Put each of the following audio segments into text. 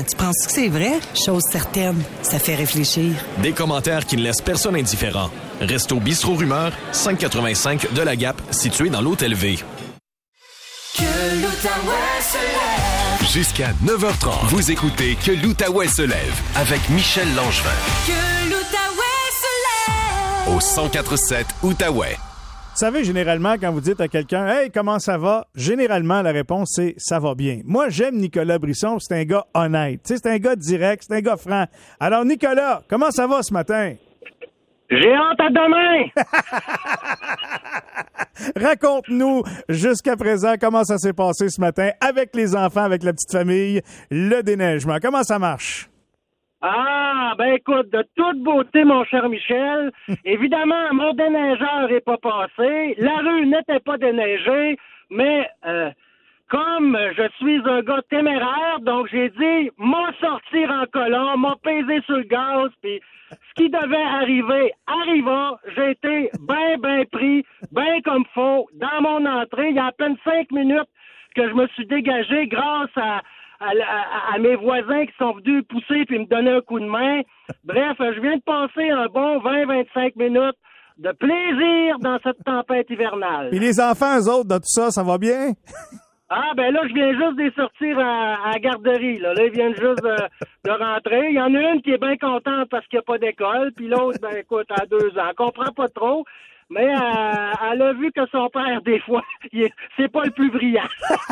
tu penses que c'est vrai? Chose certaine, ça fait réfléchir. Des commentaires qui ne laissent personne indifférent. Resto Bistrot Rumeur, 585 de la Gap, situé dans l'Hôtel V. Que l'Outaouais se lève. Jusqu'à 9h30, vous écoutez Que l'Outaouais se lève avec Michel Langevin. Que l'Outaouais se lève. Au 104.7 Outaouais. Vous savez, généralement, quand vous dites à quelqu'un « Hey, comment ça va? » Généralement, la réponse, c'est « Ça va bien ». Moi, j'aime Nicolas Brisson, c'est un gars honnête. Tu sais, c'est un gars direct, c'est un gars franc. Alors, Nicolas, comment ça va ce matin? J'ai hâte à demain! Raconte-nous, jusqu'à présent, comment ça s'est passé ce matin avec les enfants, avec la petite famille, le déneigement. Comment ça marche? Ah, ben écoute, de toute beauté, mon cher Michel. Évidemment, mon déneigeur n'est pas passé. La rue n'était pas déneigée, mais comme je suis un gars téméraire, donc j'ai dit, m'en sortir en colon, m'en peser sur le gaz, puis ce qui devait arriver arriva. J'ai été bien pris, bien comme faut, dans mon entrée. Il y a à peine 5 minutes que je me suis dégagé grâce à mes voisins qui sont venus pousser puis me donner un coup de main. Bref, je viens de passer un bon 20-25 minutes de plaisir dans cette tempête hivernale. Et les enfants, eux autres, dans tout ça, ça va bien? Ah, ben là, je viens juste de les sortir à la garderie. Là, ils viennent juste de rentrer. Il y en a une qui est bien contente parce qu'il n'y a pas d'école, puis l'autre, ben écoute, à 2 ans. Elle comprend pas trop, mais elle a vu que son père, des fois, c'est pas le plus brillant.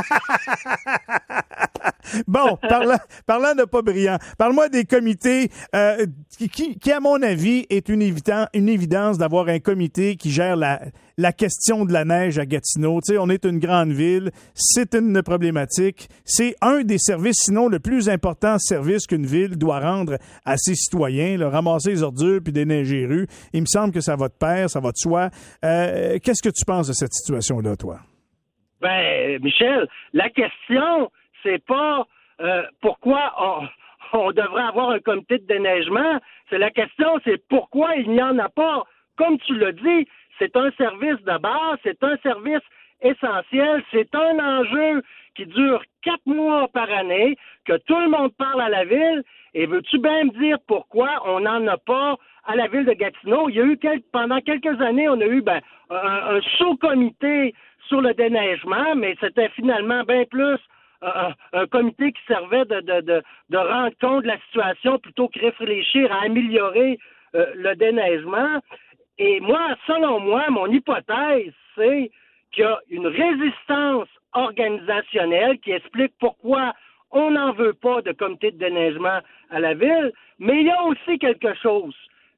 Bon, parlant de pas brillant, parle-moi des comités qui, à mon avis, est une évidence d'avoir un comité qui gère la question de la neige à Gatineau. Tu sais, on est une grande ville, c'est une problématique. C'est un des services, sinon le plus important service qu'une ville doit rendre à ses citoyens, là, ramasser les ordures puis déneiger les rues. Il me semble que ça va de pair, ça va de soi. Qu'est-ce que tu penses de cette situation-là, toi? Ben, Michel, la question, c'est pas pourquoi on devrait avoir un comité de déneigement. La question, c'est pourquoi il n'y en a pas. Comme tu l'as dit, c'est un service de base, c'est un service essentiel, c'est un enjeu qui dure 4 mois par année, que tout le monde parle à la ville. Et veux-tu bien me dire pourquoi on n'en a pas à la ville de Gatineau? Il y a eu pendant quelques années, on a eu un sous-comité sur le déneigement, mais c'était finalement bien plus un comité qui servait de rendre compte de la situation plutôt que réfléchir à améliorer le déneigement. Et moi, selon moi, mon hypothèse, c'est qu'il y a une résistance organisationnelle qui explique pourquoi on n'en veut pas de comité de déneigement à la ville, mais il y a aussi quelque chose.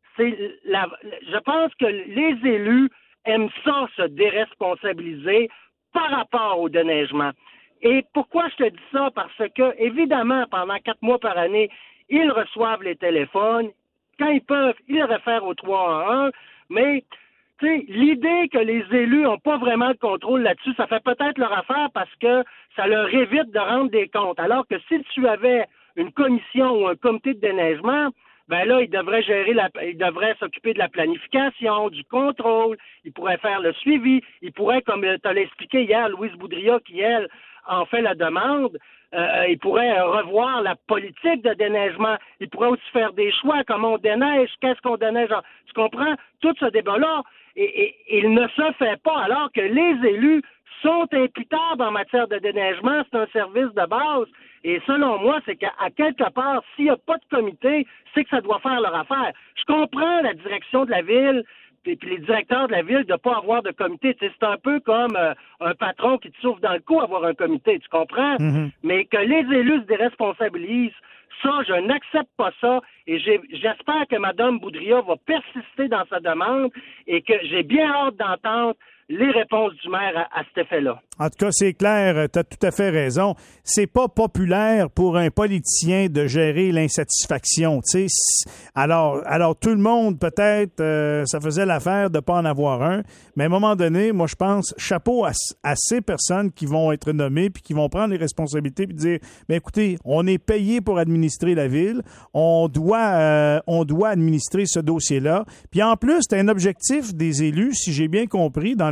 Je pense que les élus aiment ça, se déresponsabiliser par rapport au déneigement. Et pourquoi je te dis ça? Parce que, évidemment, pendant 4 mois par année, ils reçoivent les téléphones. Quand ils peuvent, ils réfèrent au 311. Mais, tu sais, l'idée que les élus n'ont pas vraiment de contrôle là-dessus, ça fait peut-être leur affaire parce que ça leur évite de rendre des comptes. Alors que si tu avais une commission ou un comité de déneigement, ben là, ils devraient s'occuper de la planification, du contrôle, ils pourraient faire le suivi, ils pourraient, comme tu l'as expliqué hier, Louise Boudria, qui, elle, en fait la demande, ils pourraient revoir la politique de déneigement, ils pourraient aussi faire des choix, comment on déneige, qu'est-ce qu'on déneige, tu comprends? Tout ce débat-là, et il ne se fait pas, alors que les élus sont imputables en matière de déneigement, c'est un service de base. Et selon moi, c'est qu'à quelque part, s'il n'y a pas de comité, c'est que ça doit faire leur affaire. Je comprends la direction de la ville et puis les directeurs de la ville de ne pas avoir de comité. Tu sais, c'est un peu comme un patron qui te souffle dans le cou avoir un comité, tu comprends? Mm-hmm. Mais que les élus se déresponsabilisent, ça, je n'accepte pas ça. Et j'espère que Mme Boudria va persister dans sa demande et que j'ai bien hâte d'entendre les réponses du maire à cet effet-là. En tout cas, c'est clair, tu as tout à fait raison. C'est pas populaire pour un politicien de gérer l'insatisfaction, tu sais. Alors tout le monde, peut-être, ça faisait l'affaire de pas en avoir un, mais à un moment donné, moi, je pense, chapeau à ces personnes qui vont être nommées puis qui vont prendre les responsabilités puis dire, mais écoutez, on est payé pour administrer la ville, on doit administrer ce dossier-là. Puis en plus, c'est un objectif des élus, si j'ai bien compris, dans les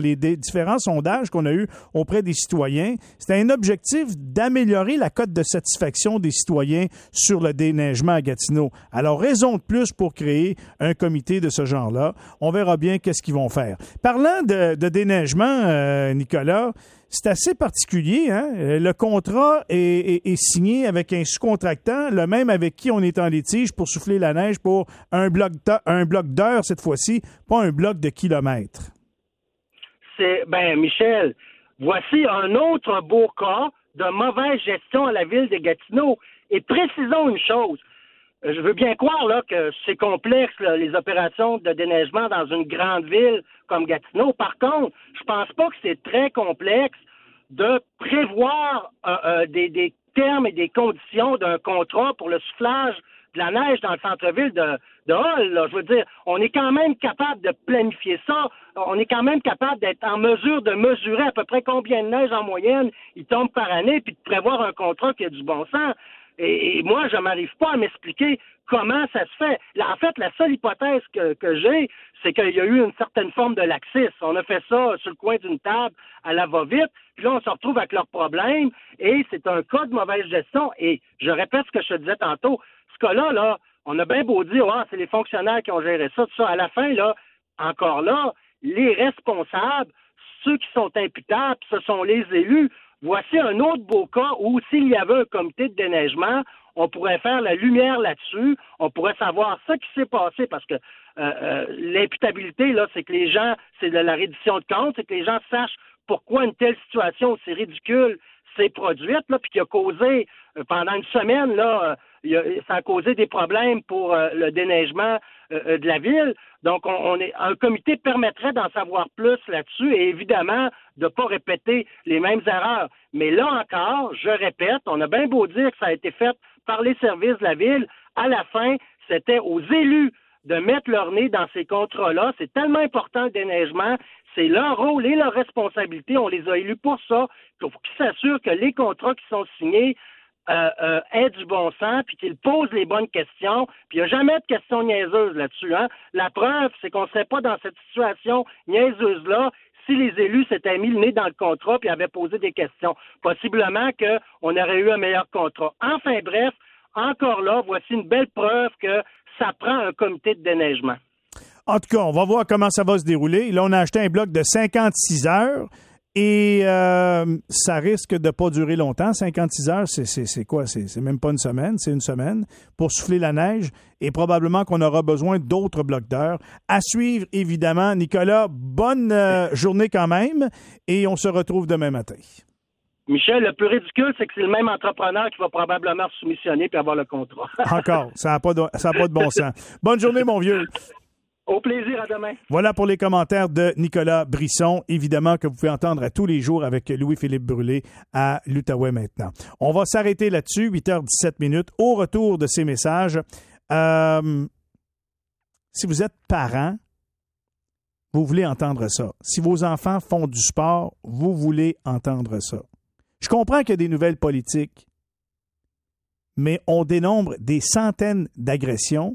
les différents sondages qu'on a eus auprès des citoyens, c'était un objectif d'améliorer la cote de satisfaction des citoyens sur le déneigement à Gatineau. Alors, raison de plus pour créer un comité de ce genre-là. On verra bien qu'est-ce qu'ils vont faire. Parlant de déneigement, Nicolas, c'est assez particulier, hein? Le contrat est signé avec un sous-contractant, le même avec qui on est en litige pour souffler la neige pour un bloc d'heure cette fois-ci, pas un bloc de kilomètres. Michel, voici un autre beau cas de mauvaise gestion à la ville de Gatineau. Et précisons une chose. Je veux bien croire là que c'est complexe, là, les opérations de déneigement dans une grande ville comme Gatineau. Par contre, je pense pas que c'est très complexe de prévoir des termes et des conditions d'un contrat pour le soufflage de la neige dans le centre-ville de Hull. Là. Je veux dire, on est quand même capable de planifier ça. On est quand même capable d'être en mesure de mesurer à peu près combien de neige en moyenne il tombe par année, puis de prévoir un contrat qui a du bon sens. Et moi, je m'arrive pas à m'expliquer comment ça se fait. Là, en fait, la seule hypothèse que j'ai, c'est qu'il y a eu une certaine forme de laxisme. On a fait ça sur le coin d'une table à la va-vite, puis là, on se retrouve avec leurs problèmes, et c'est un cas de mauvaise gestion. Et je répète ce que je te disais tantôt, ce cas-là, là, on a bien beau dire, c'est les fonctionnaires qui ont géré ça, tout ça. À la fin, là, encore là, les responsables, ceux qui sont imputables, ce sont les élus. Voici un autre beau cas où, s'il y avait un comité de déneigement, on pourrait faire la lumière là-dessus, on pourrait savoir ce qui s'est passé, parce que l'imputabilité, là, c'est que les gens, c'est de la reddition de comptes, c'est que les gens sachent pourquoi une telle situation aussi ridicule s'est produite, là, puis qui a causé, pendant une semaine, là, ça a causé des problèmes pour le déneigement de la ville. Donc, un comité permettrait d'en savoir plus là-dessus et évidemment de ne pas répéter les mêmes erreurs. Mais là encore, je répète, on a bien beau dire que ça a été fait par les services de la ville. À la fin, c'était aux élus de mettre leur nez dans ces contrats-là. C'est tellement important le déneigement. C'est leur rôle et leur responsabilité. On les a élus pour ça. Il faut qu'ils s'assurent que les contrats qui sont signés aient du bon sens, puis qu'ils posent les bonnes questions. Puis il n'y a jamais de questions niaiseuses là-dessus. Hein? La preuve, c'est qu'on ne serait pas dans cette situation niaiseuse-là si les élus s'étaient mis le nez dans le contrat puis avaient posé des questions. Possiblement qu'on aurait eu un meilleur contrat. Enfin bref, encore là, voici une belle preuve que ça prend un comité de déneigement. En tout cas, on va voir comment ça va se dérouler. Là, on a acheté un bloc de 56 heures. Et ça risque de pas durer longtemps. 56 heures, c'est quoi? C'est même pas une semaine, c'est une semaine pour souffler la neige. Et probablement qu'on aura besoin d'autres blocs d'heures. À suivre, évidemment. Nicolas, bonne journée quand même. Et on se retrouve demain matin. Michel, le plus ridicule, c'est que c'est le même entrepreneur qui va probablement se soumissionner puis avoir le contrat. Encore, ça n'a pas de bon sens. Bonne journée, mon vieux. Au plaisir, à demain. Voilà pour les commentaires de Nicolas Brisson, évidemment que vous pouvez entendre à tous les jours avec Louis-Philippe Brûlé à l'Outaouais maintenant. On va s'arrêter là-dessus, 8h17. Au retour de ces messages, si vous êtes parent, vous voulez entendre ça. Si vos enfants font du sport, vous voulez entendre ça. Je comprends qu'il y a des nouvelles politiques, mais on dénombre des centaines d'agressions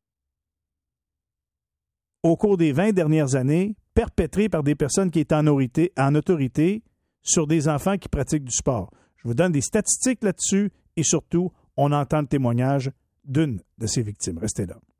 au cours des 20 dernières années, perpétrées par des personnes qui étaient en autorité sur des enfants qui pratiquent du sport. Je vous donne des statistiques là-dessus et surtout, on entend le témoignage d'une de ces victimes. Restez là.